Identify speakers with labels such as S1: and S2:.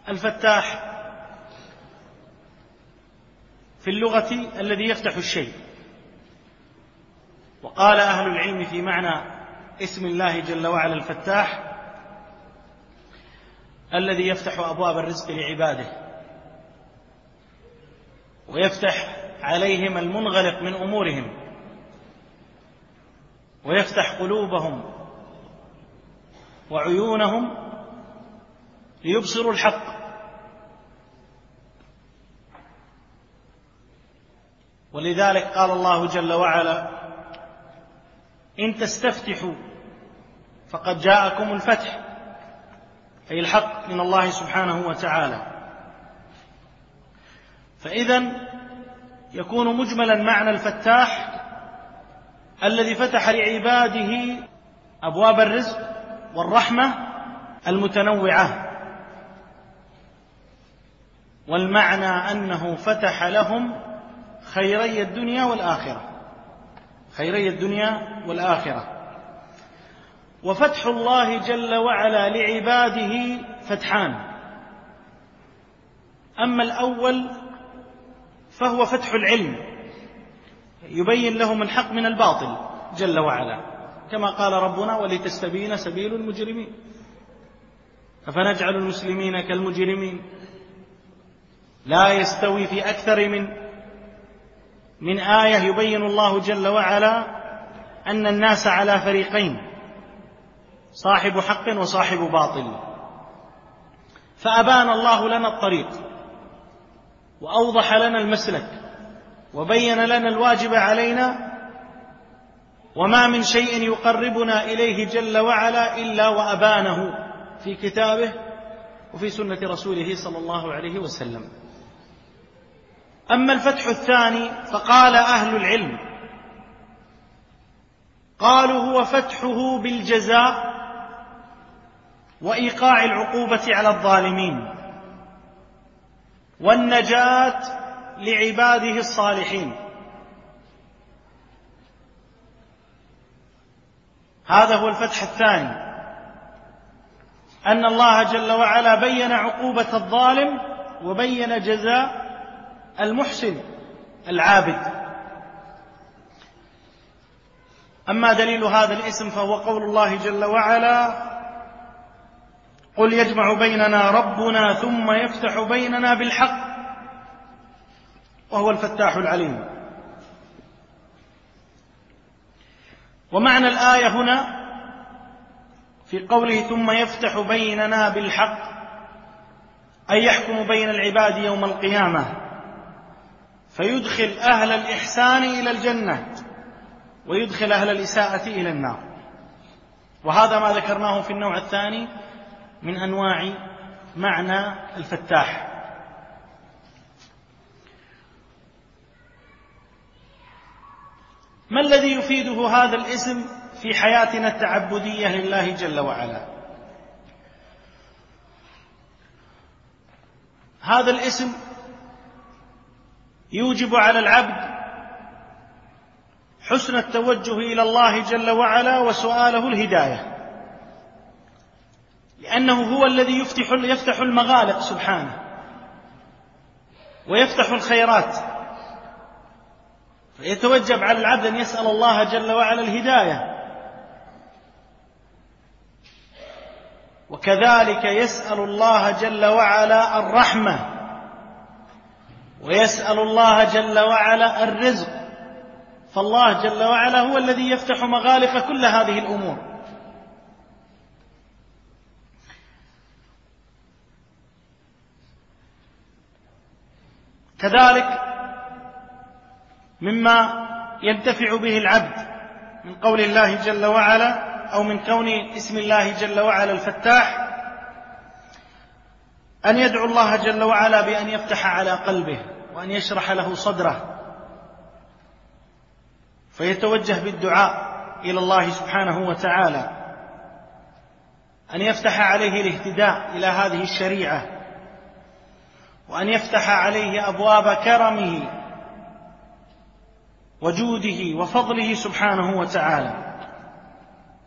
S1: الفتاح في اللغة الذي يفتح الشيء، وقال أهل العلم في معنى اسم الله جل وعلا الفتاح الذي يفتح أبواب الرزق لعباده ويفتح عليهم المنغلق من أمورهم ويفتح قلوبهم وعيونهم ليبصروا الحق. ولذلك قال الله جل وعلا: إن تستفتحوا فقد جاءكم الفتح، أي الحق من الله سبحانه وتعالى. فإذن يكون مجملا معنى الفتاح الذي فتح لعباده أبواب الرزق والرحمة المتنوعة، والمعنى أنه فتح لهم خيري الدنيا والآخرة، خيري الدنيا والآخرة. وفتح الله جل وعلا لعباده فتحان: أما الأول فهو فتح العلم، يبين لهم الحق من الباطل جل وعلا، كما قال ربنا: ولتستبين سبيل المجرمين، أفنجعل المسلمين كالمجرمين. لا يستوي في أكثر من آية يبين الله جل وعلا أن الناس على فريقين: صاحب حق وصاحب باطل. فأبان الله لنا الطريق وأوضح لنا المسلك وبين لنا الواجب علينا، وما من شيء يقربنا إليه جل وعلا إلا وأبانه في كتابه وفي سنة رسوله صلى الله عليه وسلم. أما الفتح الثاني فقال أهل العلم، قالوا: هو فتحه بالجزاء وإيقاع العقوبة على الظالمين والنجاة لعباده الصالحين. هذا هو الفتح الثاني، أن الله جل وعلا بين عقوبة الظالم وبين جزاء المحسن العابد. أما دليل هذا الاسم فهو قول الله جل وعلا: قل يجمع بيننا ربنا ثم يفتح بيننا بالحق وهو الفتاح العليم. ومعنى الآية هنا في قوله ثم يفتح بيننا بالحق أي يحكم بين العباد يوم القيامة، فيدخل أهل الإحسان إلى الجنة ويدخل أهل الإساءة إلى النار. وهذا ما ذكرناه في النوع الثاني من أنواع معنى الفتاح. ما الذي يفيده هذا الاسم في حياتنا التعبدية لله جل وعلا؟ هذا الاسم يوجب على العبد حسن التوجه إلى الله جل وعلا وسؤاله الهداية، لأنه هو الذي يفتح المغالق سبحانه ويفتح الخيرات، فيتوجب على العبد أن يسأل الله جل وعلا الهداية، وكذلك يسأل الله جل وعلا الرحمة، ويسأل الله جل وعلا الرزق. فالله جل وعلا هو الذي يفتح مغالق كل هذه الأمور. كذلك مما ينتفع به العبد من قول الله جل وعلا أو من كون اسم الله جل وعلا الفتاح أن يدعو الله جل وعلا بأن يفتح على قلبه وأن يشرح له صدره، فيتوجه بالدعاء إلى الله سبحانه وتعالى أن يفتح عليه الاهتداء إلى هذه الشريعة، وأن يفتح عليه أبواب كرمه وجوده وفضله سبحانه وتعالى.